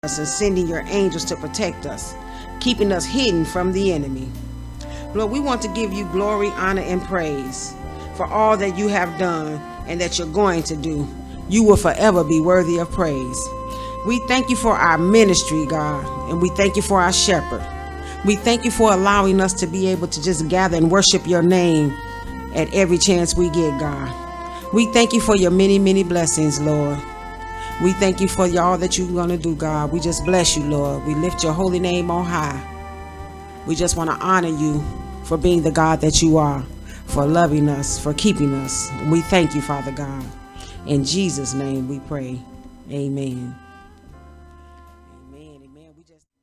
us and sending your angels to protect us, keeping us hidden from the enemy. Lord, we want to give you glory, honor, and praise for all that you have done and that you're going to do. You will forever be worthy of praise. We thank you for our ministry, God, and we thank you for our shepherd. We thank you for allowing us to be able to just gather and worship your name at every chance we get, God. We thank you for your many, many blessings, Lord. We thank you for all that you're going to do, God. We just bless you, Lord. We lift your holy name on high. We just want to honor you for being the God that you are, for loving us, for keeping us. We thank you, Father God. In Jesus' name we pray. Amen. Amen. Amen.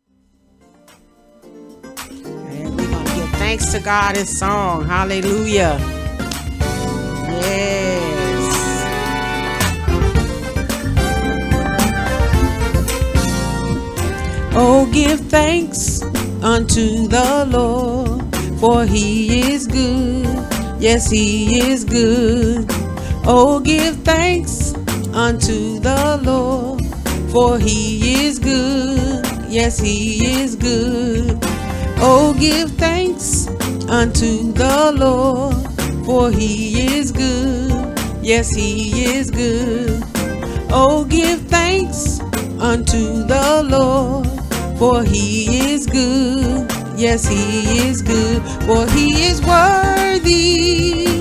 And we're going to give thanks to God in song. Hallelujah. Yes. Oh, give thanks unto the Lord, for he is good. Yes, he is good. Oh, give thanks unto the Lord, for he is good. Yes, he is good. Oh, give thanks unto the Lord, for he is good. Yes, he is good. Oh, give thanks unto the Lord, for he is good. Yes, he is good. For he is worthy,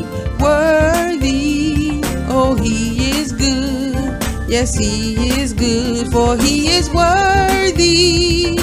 worthy. Oh, he is good. Yes, he is good. For he is worthy,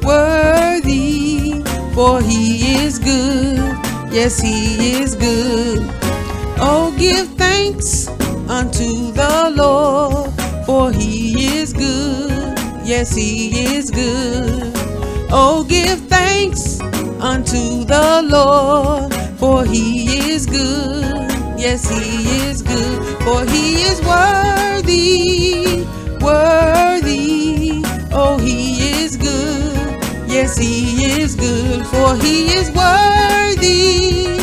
worthy. For he is good. Yes, he is good. Oh, give thanks unto the Lord, for he is good. Yes, he is good. Oh, give thanks unto the Lord, for he is good. Yes, he is good. For he is worthy, worthy. Oh, he is good. Yes, he is good. For he is worthy,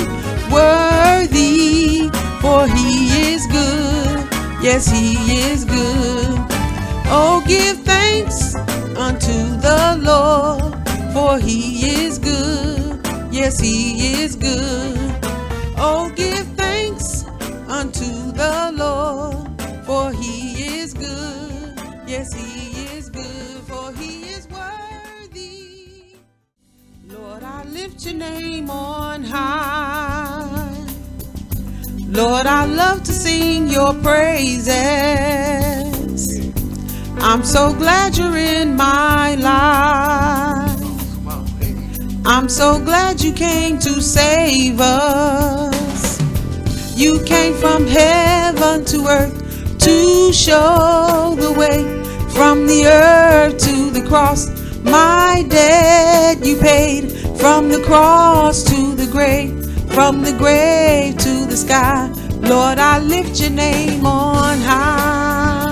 worthy. For he is good. Yes, he is good. Oh, give thanks unto the Lord, for he is good. Yes, he is good. Oh, give thanks unto the Lord, for he is good. Yes, he is good, for he is worthy. Lord, I lift your name on high. Lord, I love to sing your praises. I'm so glad you're in my life. I'm so glad you came to save us. You came from heaven to earth to show the way. From the earth to the cross, my debt you paid. From the cross to the grave, from the grave to the sky. Lord, I lift your name on high.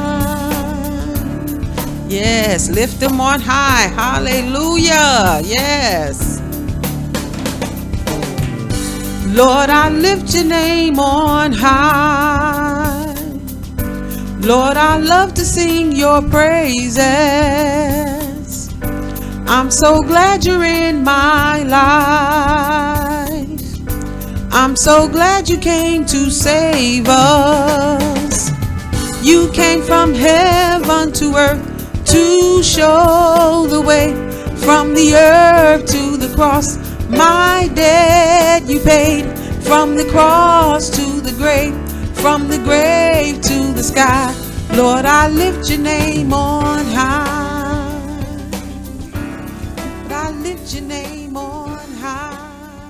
Yes, lift them on high. Hallelujah. Yes. Lord, I lift your name on high. Lord, I love to sing your praises. I'm so glad you're in my life. I'm so glad you came to save us. You came from heaven to earth to show the way. From the earth to the cross, my debt you paid. From the cross to the grave, from the grave to the sky. Lord, I lift your name on high. Lord, I lift your name on high.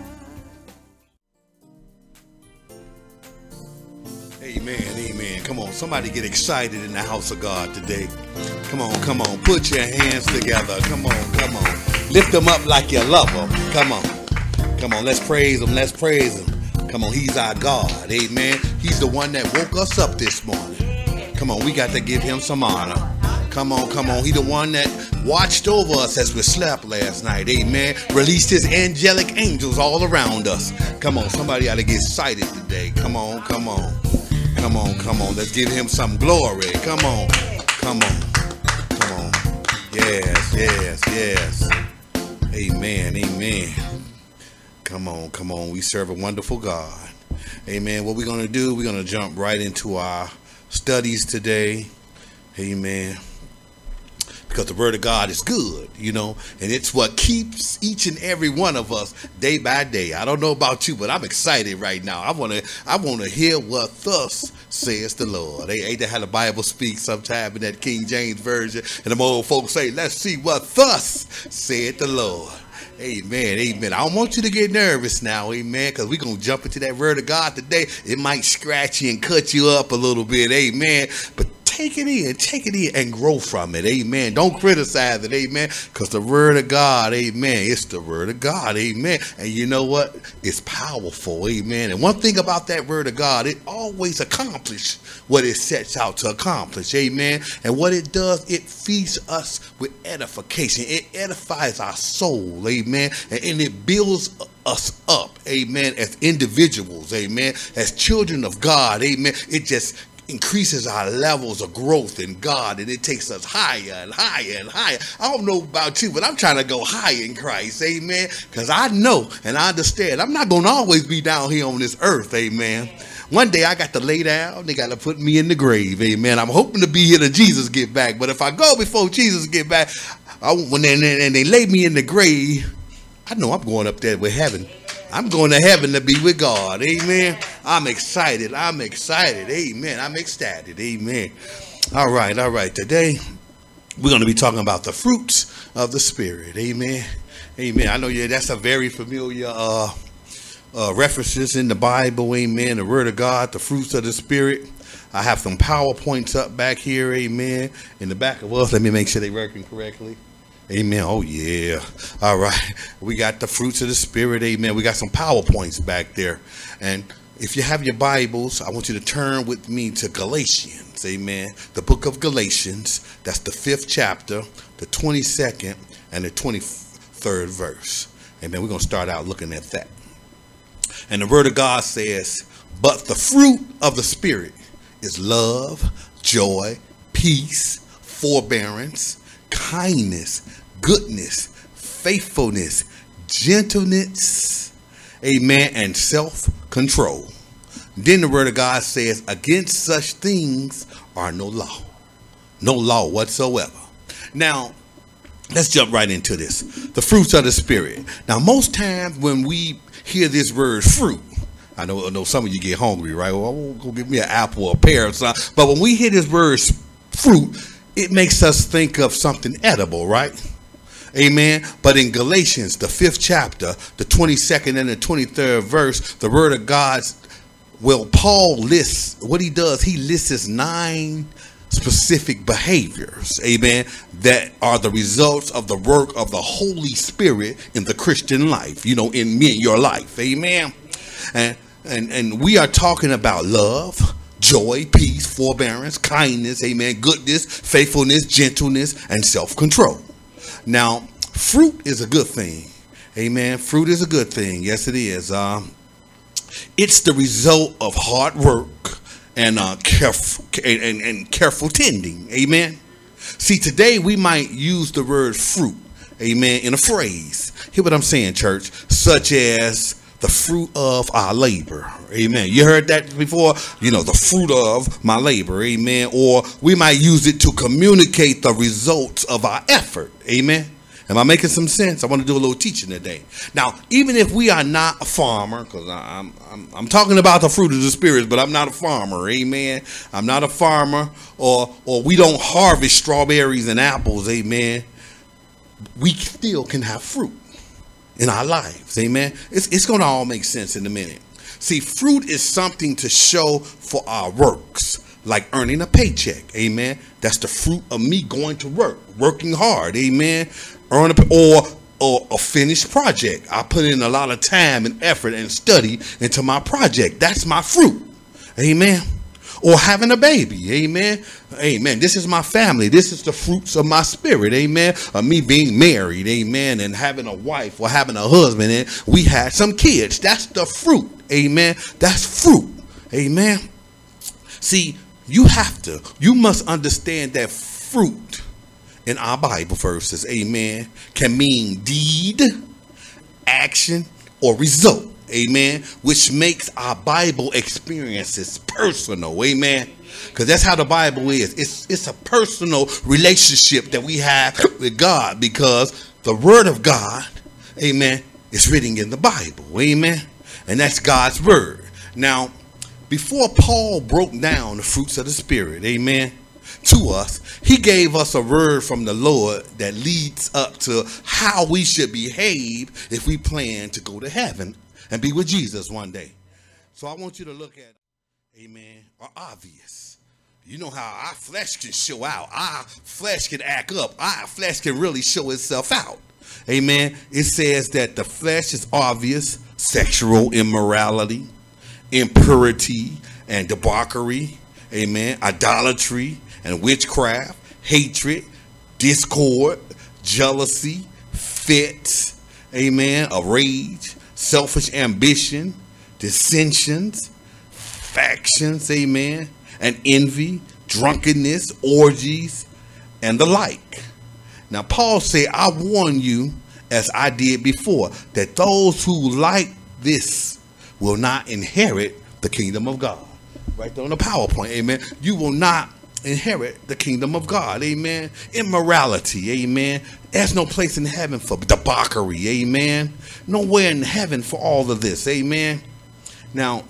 Amen, amen. Come on, somebody get excited in the house of God today. Come on, come on. Put your hands together. Come on, come on. Lift them up like you love them. Come on. Come on, let's praise him. Let's praise him. Come on, he's our God. Amen. He's the one that woke us up this morning. Come on, we got to give him some honor. Come on, come on. He's the one that watched over us as we slept last night. Amen. Released his angelic angels all around us. Come on, somebody ought to get excited today. Come on, come on. Come on, come on. Let's give him some glory. Come on. Come on. Come on. Yes, yes, yes. Amen, amen. Come on, come on. We serve a wonderful God. Amen. What we're going to do, we're going to jump right into our studies today. Amen. Because the word of God is good, you know, and it's what keeps each and every one of us day by day. I don't know about you, but I'm excited right now. I want to hear what thus says the Lord. Ain't that how the Bible speaks sometime in that King James version? And them old folks say, let's see what thus said the Lord. Amen, amen. I don't want you to get nervous now, amen, because we're going to jump into that word of God today. It might scratch you and cut you up a little bit, amen, but take it in and grow from it, amen. Don't criticize it, amen, because the word of God, amen, it's the word of God, amen. And you know what? It's powerful, amen. And one thing about that word of God, it always accomplishes what it sets out to accomplish, amen. And what it does, it feeds us with edification. It edifies our soul, amen, and it builds us up, amen, as individuals, amen, as children of God, amen. It just increases our levels of growth in God, and it takes us higher and higher and higher. I don't know about you, but I'm trying to go higher in Christ, amen, because I know and I understand I'm not going to always be down here on this earth, amen. One day I got to lay down, they got to put me in the grave, amen. I'm hoping to be here till Jesus get back, but if I go before Jesus get back, when they lay me in the grave, I know I'm going up there with heaven. I'm going to heaven to be with God. Amen. I'm excited. Amen. I'm ecstatic. Amen. All right. Today, we're going to be talking about the fruits of the Spirit. Amen. Amen. I know that's a very familiar references in the Bible. Amen. The Word of God, the fruits of the Spirit. I have some PowerPoints up back here. Amen. In the back of us. Let me make sure they're working correctly. Amen. Oh, yeah. All right. We got the fruits of the Spirit. Amen. We got some PowerPoints back there. And if you have your Bibles, I want you to turn with me to Galatians. Amen. The book of Galatians. That's the 5th chapter, the 22nd and the 23rd verse. Amen. We're going to start out looking at that. And the word of God says, but the fruit of the Spirit is love, joy, peace, forbearance, kindness, goodness, faithfulness, gentleness, amen, and self-control. Then the word of God says, against such things are no law whatsoever. Now, let's jump right into this. The fruits of the Spirit. Now, most times when we hear this word fruit, I know some of you get hungry, right? Well, I won't go get me an apple or a pear or something. But when we hear this word fruit, it makes us think of something edible, right? Amen. But in Galatians, the 5th chapter, the 22nd and the 23rd verse, the word of God, well, Paul lists, what he does, he lists 9 specific behaviors, amen, that are the results of the work of the Holy Spirit in the Christian life, you know, in me and your life, amen. And we are talking about love, joy, peace, forbearance, kindness, amen, goodness, faithfulness, gentleness, and self-control. Now, fruit is a good thing. Amen. Fruit is a good thing. Yes, it is. It's the result of hard work and careful tending. Amen. See, today we might use the word fruit, amen, in a phrase. Hear what I'm saying, church, such as the fruit of our labor. Amen. You heard that before? You know, the fruit of my labor. Amen. Or we might use it to communicate the results of our effort. Amen. Am I making some sense? I want to do a little teaching today. Now, even if we are not a farmer, because I'm talking about the fruit of the Spirit, but I'm not a farmer. Amen. I'm not a farmer, or we don't harvest strawberries and apples. Amen. We still can have fruit in our lives. Amen. It's going to all make sense in a minute. See, fruit is something to show for our works, like earning a paycheck. Amen. That's the fruit of me going to work, working hard. Amen. Or a finished project. I put in a lot of time and effort and study into my project. That's my fruit. Amen. Or having a baby. Amen. Amen. This is my family. This is the fruits of my spirit. Amen. Of me being married. Amen. And having a wife or having a husband. And we had some kids. That's the fruit. Amen. That's fruit. Amen. See, you must understand that fruit in our Bible verses, amen, can mean deed, action, or result, amen, which makes our Bible experiences personal, amen, because that's how the Bible is. It's a personal relationship that we have with God, because the Word of God, amen, is written in the Bible, amen, and that's God's Word. Now, before Paul broke down the fruits of the Spirit, amen, to us, he gave us a word from the Lord that leads up to how we should behave if we plan to go to heaven and be with Jesus one day. So I want you to look at, amen, are obvious. You know how our flesh can show out. Our flesh can act up. Our flesh can really show itself out. Amen. It says that the flesh is obvious: sexual immorality, impurity and debauchery, amen, idolatry and witchcraft, hatred, discord, jealousy, fits, amen, of rage, selfish ambition, dissensions, factions, amen, and envy, drunkenness, orgies, and the like. Now, Paul said, I warn you, as I did before, that those who like this will not inherit the kingdom of God. Right there on the PowerPoint, amen. You will not inherit the kingdom of God, amen. Immorality, amen. There's no place in heaven for debauchery, amen. Nowhere in heaven for all of this, amen. Now,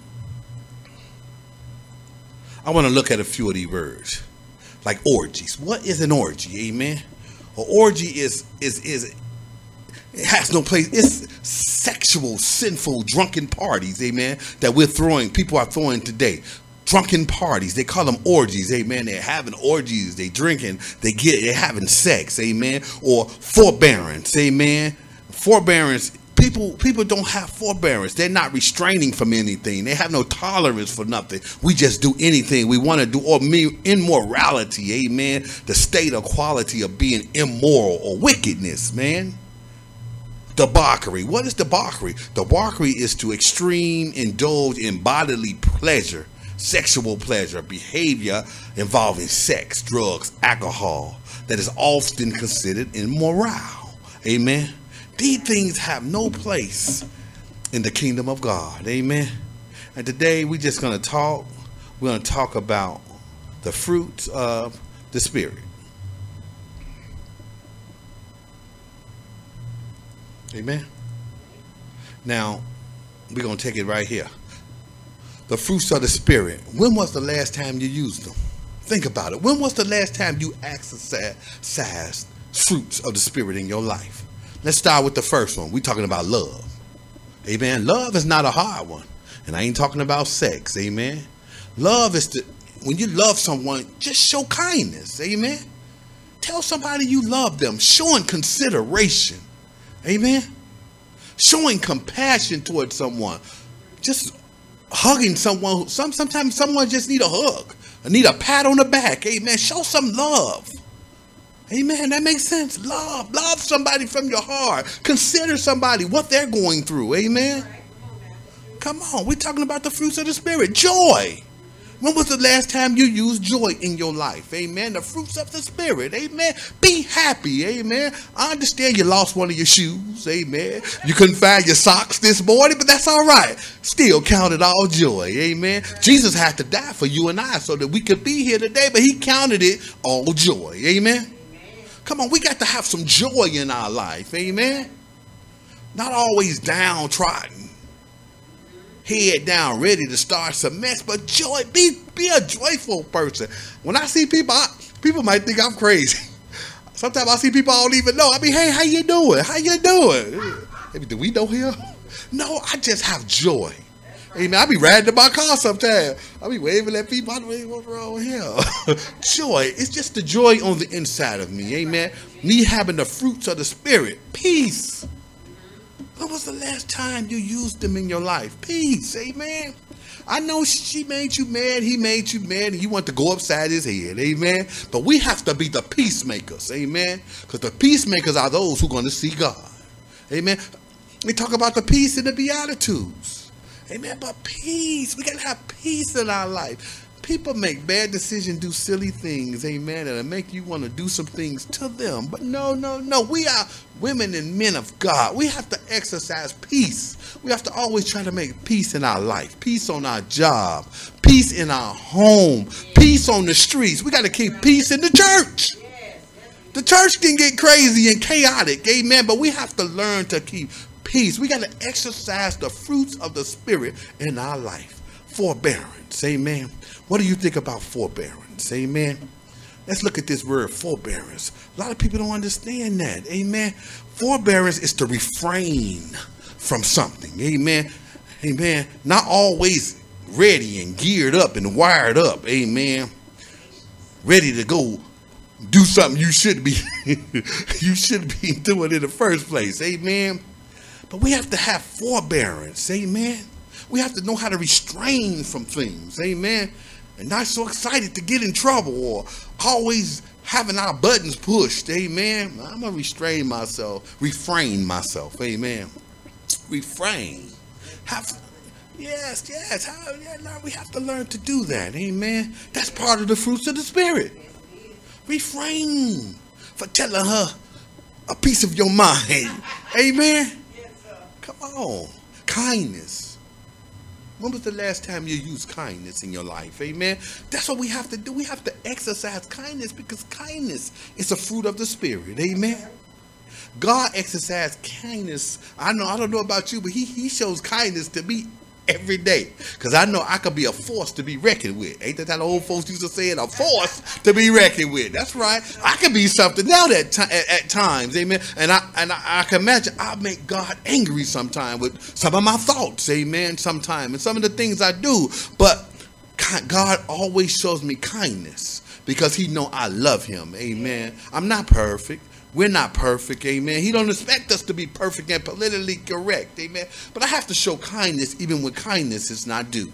I want to look at a few of these words, like orgies. What is an orgy, amen? An orgy is it has no place. It's sexual, sinful, drunken parties, amen, that we're throwing, people are throwing today. Drunken parties, they call them orgies, amen. They're having orgies, they drinking, they're having sex, amen. Or forbearance, amen. Forbearance, people don't have forbearance. They're not restraining from anything. They have no tolerance for nothing. We just do anything we want to do. Or immorality, amen. The state or quality of being immoral or wickedness, man. Debauchery. What is debauchery? Debauchery is to extreme indulge in bodily pleasure, sexual pleasure, behavior involving sex, drugs, alcohol that is often considered immoral. Amen. These things have no place in the kingdom of God. Amen. And today we're just going to talk. We're going to talk about the fruits of the Spirit. Amen. Now, we're going to take it right here. The fruits of the Spirit. When was the last time you used them? Think about it. When was the last time you exercised fruits of the Spirit in your life? Let's start with the first one. We're talking about love. Amen. Love is not a hard one. And I ain't talking about sex. Amen. Love is when you love someone, just show kindness. Amen. Tell somebody you love them. Showing consideration. Amen. Showing compassion towards someone. Just hugging someone. Sometimes someone just need a hug. Or need a pat on the back. Amen. Show some love. Amen. That makes sense. Love somebody from your heart. Consider somebody, what they're going through. Amen. Come on. We're talking about the fruits of the Spirit. Joy. When was the last time you used joy in your life? Amen. The fruits of the Spirit. Amen. Be happy. Amen. I understand you lost one of your shoes. Amen. You couldn't find your socks this morning, but that's all right. Still count it all joy. Amen. Jesus had to die for you and I so that we could be here today, but he counted it all joy. Amen. Come on, we got to have some joy in our life. Amen. Not always downtrodden. Head down, ready to start some mess, but joy, be a joyful person. When I see people, people might think I'm crazy. Sometimes I see people I don't even know. I mean, hey, how you doing? How you doing? Maybe, do we know him? No, I just have joy. Amen. I be riding in my car sometimes. I be waving at people. I don't know what's wrong with him. Joy. It's just the joy on the inside of me. Amen. Me having the fruits of the Spirit. Peace. When was the last time you used them in your life? Peace. Amen. I know she made you mad. He made you mad. And you want to go upside his head. Amen. But we have to be the peacemakers. Amen. Because the peacemakers are those who are going to see God. Amen. We talk about the peace in the Beatitudes. Amen. But peace. We got to have peace in our life. People make bad decisions, do silly things, amen, that'll make you want to do some things to them. But no. We are women and men of God. We have to exercise peace. We have to always try to make peace in our life, peace on our job, peace in our home, peace on the streets. We got to keep peace in the church. The church can get crazy and chaotic, amen, but we have to learn to keep peace. We got to exercise the fruits of the Spirit in our life. Forbearance, amen. What do you think about forbearance? Amen. Let's look at this word forbearance. A lot of people don't understand that. Amen. Forbearance is to refrain from something. Amen. Amen. Not always ready and geared up and wired up. Amen. Ready to go do something you should be doing in the first place. Amen. But we have to have forbearance. Amen. We have to know how to restrain from things. Amen. And not so excited to get in trouble or always having our buttons pushed. Amen. I'm going to refrain myself. Amen. Refrain. Yes. We have to learn to do that. Amen. That's part of the fruits of the Spirit. Refrain for telling her a piece of your mind. Amen. Come on. Kindness. When was the last time you used kindness in your life? Amen. That's what we have to do. We have to exercise kindness because kindness is a fruit of the Spirit. Amen. God exercised kindness. I don't know about you, but he shows kindness to me every day. Because I know I could be a force to be reckoned with. Ain't that how the old folks used to say it? A force to be reckoned with. That's right. I can be something else at times. Amen. And I can imagine I make God angry sometimes with some of my thoughts. Amen. Sometimes. And some of the things I do. But God always shows me kindness because he know I love him. Amen. I'm not perfect. We're not perfect, amen. He don't expect us to be perfect and politically correct, amen. But I have to show kindness even when kindness is not due.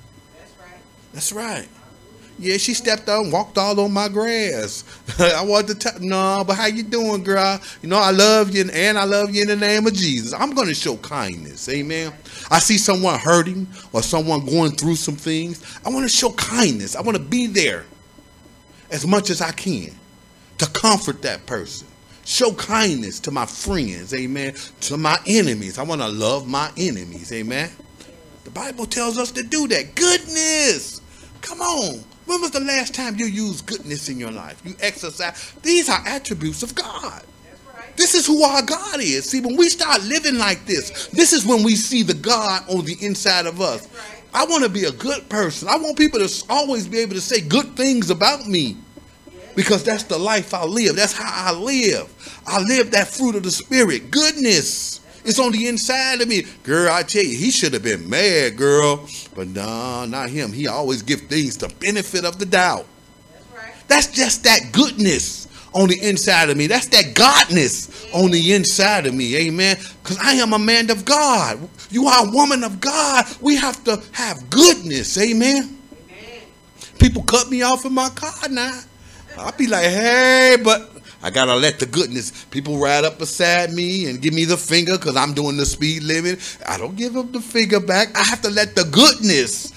That's right. Yeah, she stepped out and walked all on my grass. I wanted to no, but how you doing, girl? You know, I love you and I love you in the name of Jesus. I'm going to show kindness, amen. I see someone hurting or someone going through some things. I want to show kindness. I want to be there as much as I can to comfort that person. Show kindness to my friends, amen, to my enemies. I want to love my enemies, amen. The Bible tells us to do that. Goodness. Come on. When was the last time you used goodness in your life? You exercise. These are attributes of God. This is who our God is. See, when we start living like this is when we see the God on the inside of us. I want to be a good person. I want people to always be able to say good things about me. Because that's the life I live. That's how I live. I live that fruit of the Spirit. Goodness. It's on the inside of me. Girl, I tell you, he should have been mad, girl. But no, not him. He always gives things the benefit of the doubt. That's just that goodness on the inside of me. That's that godness on the inside of me. Amen. Because I am a man of God. You are a woman of God. We have to have goodness. Amen. People cut me off in my car now. I'll be like, hey, but I got to let the goodness. People ride up beside me and give me the finger because I'm doing the speed limit. I don't give them the finger back. I have to let the goodness,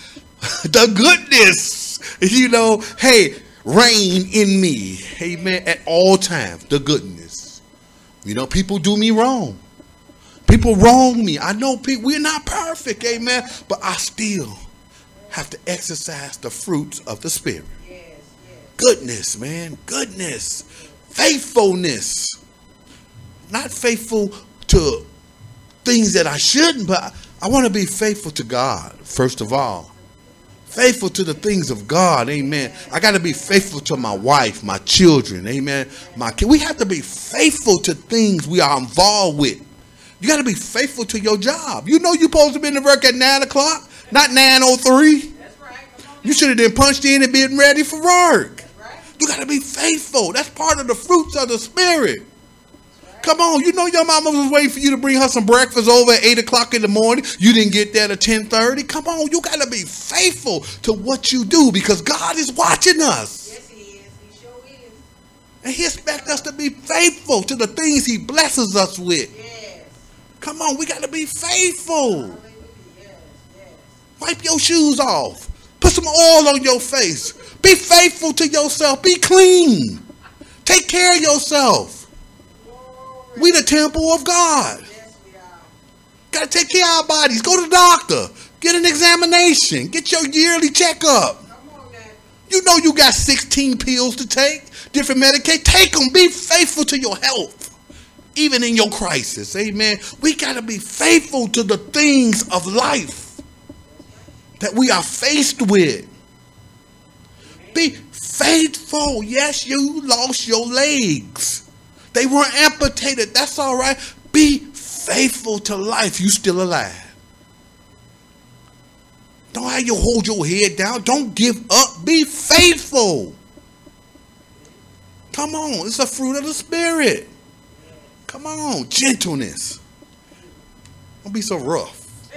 hey, reign in me. Amen. At all times, the goodness. You know, people do me wrong. People wrong me. I know we're not perfect. Amen. But I still have to exercise the fruits of the Spirit. Goodness, man. Goodness. Faithfulness. Not faithful to things that I shouldn't, but I want to be faithful to God, first of all. Faithful to the things of God, amen. I got to be faithful to my wife, my children, amen. My kids. We have to be faithful to things we are involved with. You got to be faithful to your job. You know you're supposed to be in the work at 9 o'clock, not 9:03. That's right. You should have been punched in and been ready for work. You got to be faithful. That's part of the fruits of the Spirit. Come on. You know your mama was waiting for you to bring her some breakfast over at 8 o'clock in the morning. You didn't get there at 10:30. Come on. You got to be faithful to what you do because God is watching us. Yes, he is. He sure is. And he expects us to be faithful to the things he blesses us with. Yes. Come on. We got to be faithful. Yes. Wipe your shoes off. Put Put some oil on your face. Be faithful to yourself. Be clean. Take care of yourself. We the temple of God. Got to take care of our bodies. Go to the doctor. Get an examination. Get your yearly checkup. You know you got 16 pills to take. Different medication. Take them. Be faithful to your health. Even in your crisis. Amen. We got to be faithful to the things of life that we are faced with. Be faithful. Yes, you lost your legs. They weren't amputated. That's all right. Be faithful to life. You still alive. Don't have you hold your head down. Don't give up. Be faithful. Come on. It's a fruit of the Spirit. Come on. Gentleness. Don't be so rough.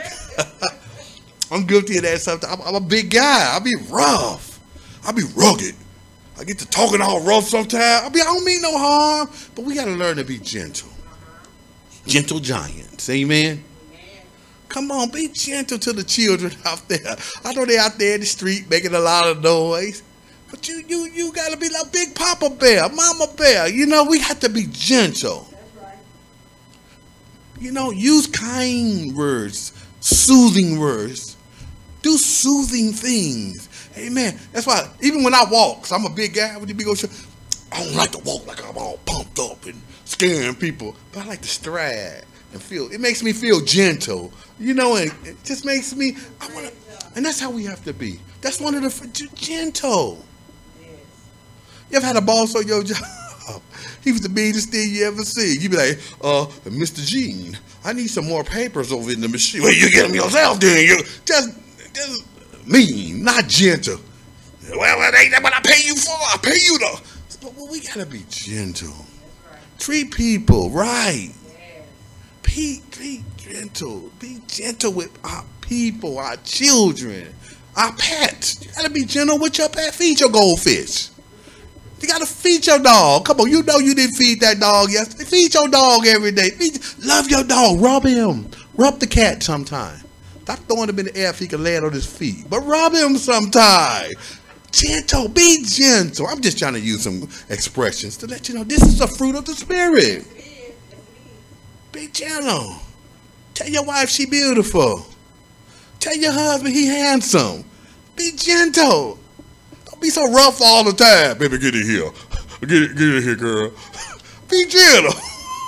I'm guilty of that sometimes. I'm a big guy. I'll be rough. I'll be rugged. I get to talking all rough sometimes. I don't mean no harm. But we got to learn to be gentle. Gentle giants. Amen. Come on, be gentle to the children out there. I know they're out there in the street making a lot of noise. But you got to be like Big Papa Bear, Mama Bear. You know, we have to be gentle. That's right. You know, use kind words, soothing words. Do soothing things. Amen. That's why, even when I walk, because I'm a big guy with the big old shirt, I don't like to walk like I'm all pumped up and scaring people. But I like to stride and feel. It makes me feel gentle. You know, and it just makes me, and that's how we have to be. That's one of the, gentle. You ever had a boss on your job? He was the meanest thing you ever see. You be like, Mr. Gene, I need some more papers over in the machine. Well, you get them yourself, then. You just mean, not gentle. Well, it ain't that what I pay you for. I pay you to. Well, we gotta be gentle. Right. Treat people right. Yes. Be gentle. Be gentle with our people, our children, our pets. You gotta be gentle with your pet. Feed your goldfish. You gotta feed your dog. Come on, you know you didn't feed that dog yesterday. Feed your dog every day. Love your dog. Rub him. Rub the cat sometime. Stop throwing him in the air if he can land on his feet. But rub him sometime. Gentle. Be gentle. I'm just trying to use some expressions to let you know this is a fruit of the Spirit. Be gentle. Tell your wife she beautiful. Tell your husband he handsome. Be gentle. Don't be so rough all the time. Baby, get in here. Get in here, girl. Be gentle.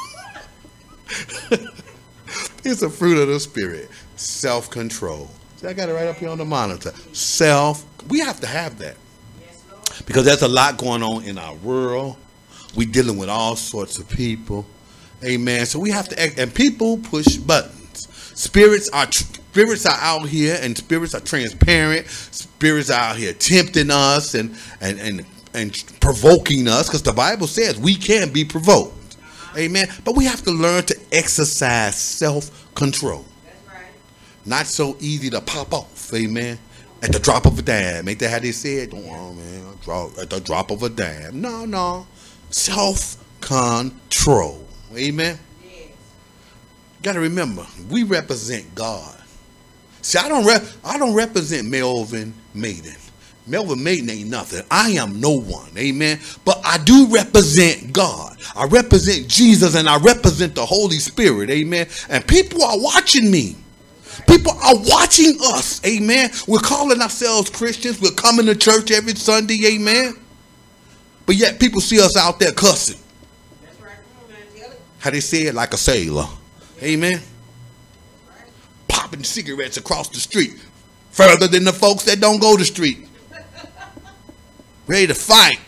It's a fruit of the Spirit. Self-control. See, I got it right up here on the monitor. We have to have that. Because there's a lot going on in our world. We're dealing with all sorts of people. Amen. So we have to act, and people push buttons. Spirits are out here, and spirits are transparent. Spirits are out here tempting us and provoking us, because the Bible says we can be provoked. Amen. But we have to learn to exercise self-control. That's right. Not so easy to pop off. Amen. At the drop of a dime. Ain't that how they said? Oh, man, at the drop of a dime. No. Self-control. Amen. Yes. Got to remember, we represent God. See, I don't represent Melvin Maiden. Melvin Maiden ain't nothing. I am no one. Amen. But I do represent God. I represent Jesus, and I represent the Holy Spirit. Amen. And people are watching me. People are watching us. Amen. We're calling ourselves Christians. We're coming to church every Sunday. Amen. But yet people see us out there cussing. That's right. How they say it, like a sailor. Amen. Popping cigarettes across the street. Further than the folks that don't go to the street. Ready to fight.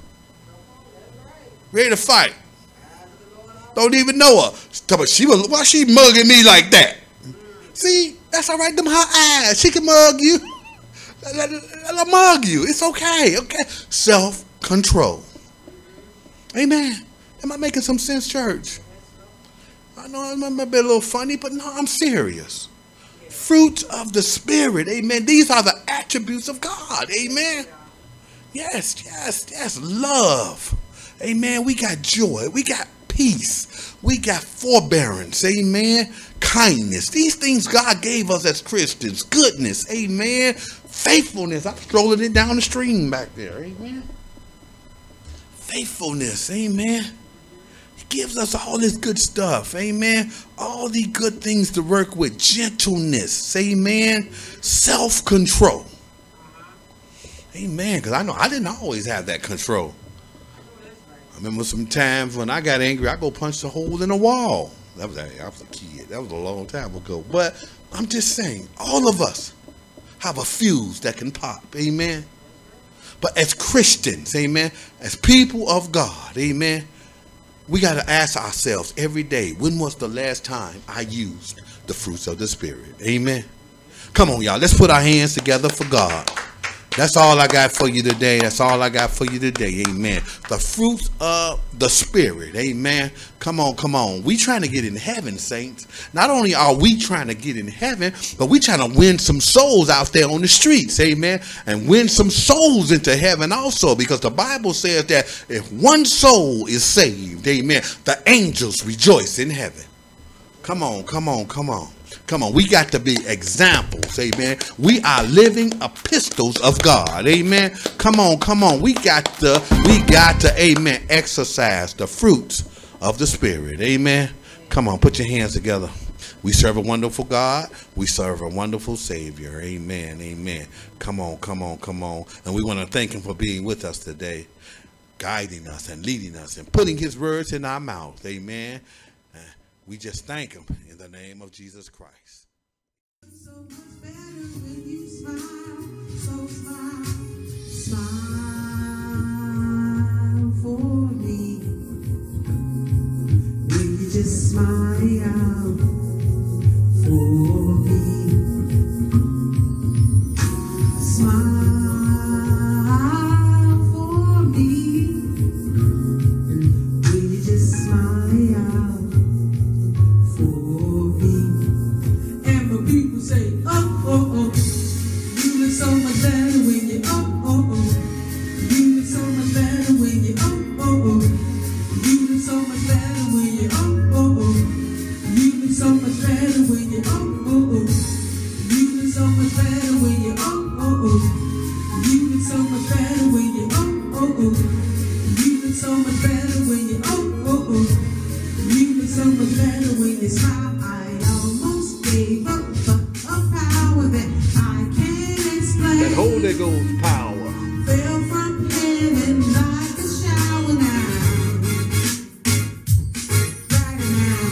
Ready to fight. Don't even know her. Why she mugging me like that? See, that's all right. Them her eyes. She can mug you. Let her mug you. It's okay. Okay. Self-control. Amen. Am I making some sense, church? I know it might be a little funny, but no, I'm serious. Fruit of the Spirit. Amen. These are the attributes of God. Amen. Yes. Love. Amen. We got joy. We got peace. We got forbearance. Amen. Kindness. These things God gave us as Christians. Goodness. Amen. Faithfulness. I'm strolling it down the stream back there. Amen. Faithfulness. Amen. He gives us all this good stuff. Amen. All the good things to work with. Gentleness. Amen. Self-control. Amen. Because I know I didn't always have that control. I remember some times when I got angry, I go punch a hole in the wall. I was a kid. That was a long time ago. But I'm just saying, all of us have a fuse that can pop. Amen. But as Christians, amen, as people of God, amen, we got to ask ourselves every day, when was the last time I used the fruits of the Spirit? Amen. Come on, y'all. Let's put our hands together for God. That's all I got for you today. That's all I got for you today. Amen. The fruits of the Spirit. Amen. Come on, come on. We trying to get in heaven, saints. Not only are we trying to get in heaven, but we trying to win some souls out there on the streets. Amen. And win some souls into heaven also, because the Bible says that if one soul is saved, amen, the angels rejoice in heaven. Come on, come on, come on. Come on, we got to be examples, amen. We are living epistles of God, amen. Come on, come on. We got to, amen, exercise the fruits of the Spirit, amen. Come on, put your hands together. We serve a wonderful God. We serve a wonderful Savior, amen, amen. Come on, come on, come on. And we want to thank him for being with us today, guiding us and leading us and putting his words in our mouth, amen. We just thank him in the name of Jesus Christ. So much better when you smile, so smile, smile for me. When you just smile for me, smile for me. When you just smile. People say, oh, oh, oh, you look so much better when you, oh, oh, oh, you look so much better when you, oh, oh, oh, you look so much better when you, oh, oh, oh, you look so much better when you, oh, oh, oh, you look so much better when you, oh, oh, oh, you look so much better when you, oh, oh, oh, you look so much better when you, oh, oh, oh, you look so much better when you smile. I almost gave up. That Holy Ghost power fell from heaven like a shower now. Right now,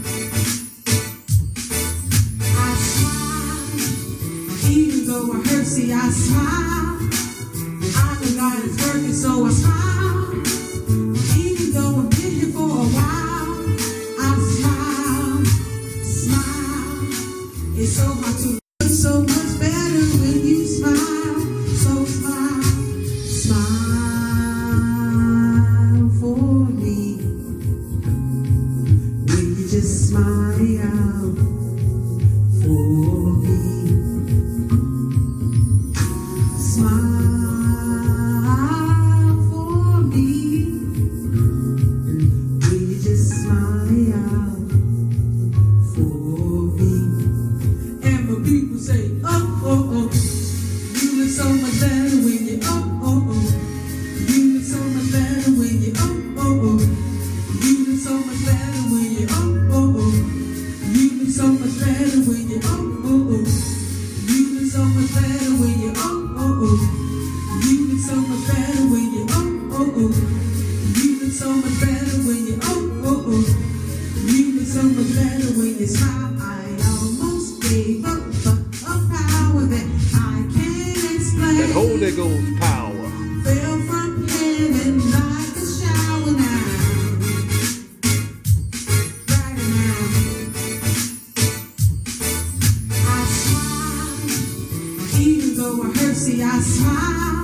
I smile, even though I hurt. See, I smile. I know God is working, so I smile. Even though I've been here for a while, I smile, smile. It's so hard to. So much better when you smile, so smile, smile for me. When you just smile for me, smile for me. When you just smile for me. And my people say, oh, oh, oh, you look so much better when you, oh, oh, oh, you look so much better when you, oh, oh, oh, you look so much better when you, oh, oh, oh, you look so much better when you, oh, oh, oh, you look so much better when you, oh, oh, oh, you look so much better when you, oh, oh, oh, you look so much better when you, oh, oh, oh, you look so much better when you smile. I almost gave up. that Holy Ghost power fell from heaven like a shower now. Right now, I smile, even though I hurt. See, I smile.